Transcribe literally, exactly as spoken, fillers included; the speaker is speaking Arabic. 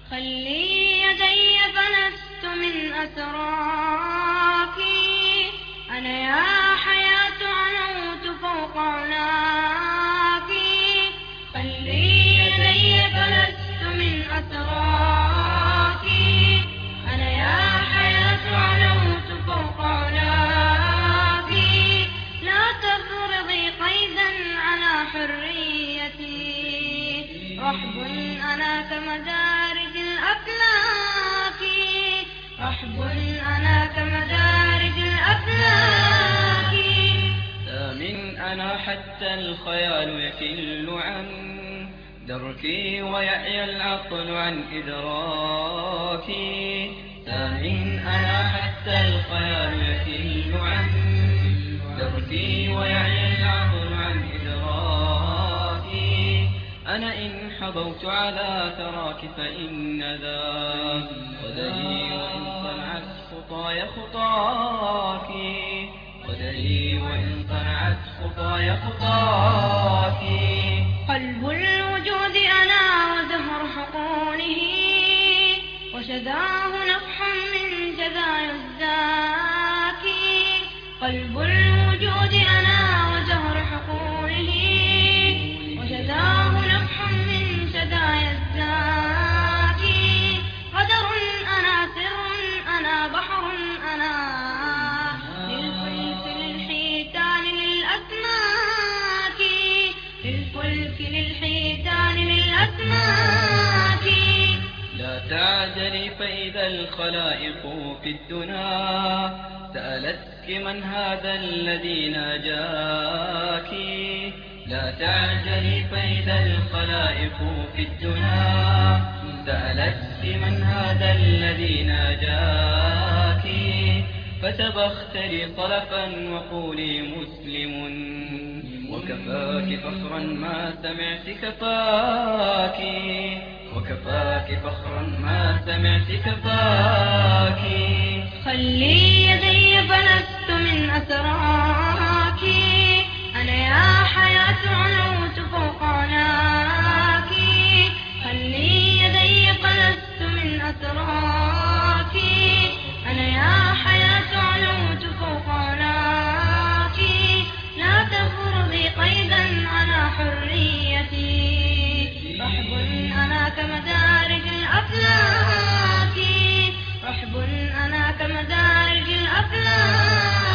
خلي يدي فلست من أتراكي، أنا يا حياة علوت فوق علاكي. خلي يدي فلست من أتراكي، أنا يا حياة علوت فوق علاكي. لا تفرضي قيدا على حريتي، رحب أنا كمدارج الأفلاك، رحب أنا كمدارج الأفلاك. ثامن أنا حتى الخيال يكل عن دركي ويعيا العقل عن إدراكي. ثامن أنا حتى الخيال يكل عن دركي ويعيا العقل عن إدراكي. أنا إن حظوت على ثراك فإن ذا قدري، وإن صنعت خطاي خطاك قدري، وإن صنعت خطاي خطاك. قلب الوجود أنا وزهر حقونه، وشذاه نفح من شذايا الزاكي. قلب الوجود أنا وزهر حقونه، وشذاه نفح من شذايا الزاكي. قدر أنا سر أنا بحر أنا، للفلك للحيتان للأسماك، للفلك للحيتان للأسماك. لا تعجلي فإذا الخلائق في الدنا سألتك من هذا الذي ناجاك. لا تعجلي فإذا الخلائق في الدنا سألتك من هذا الذي ناجاك. فتبختري طرفا وقولي مسلم، وكفاك فخرا ما سمعت كفاك، وكفاك فخرا ما سمعت كفاك. خلي يدي فلست من أتراكي، أنا يا حياة علوت فوق علاكي. خلي يدي فلست من أتراكي، أنا يا حياة علوت فوق علاكي. لا تفرضي قيدا على حريتي، رحب أنا كمدارج الأفلاك، رحب أنا كمدارج الأفلاك.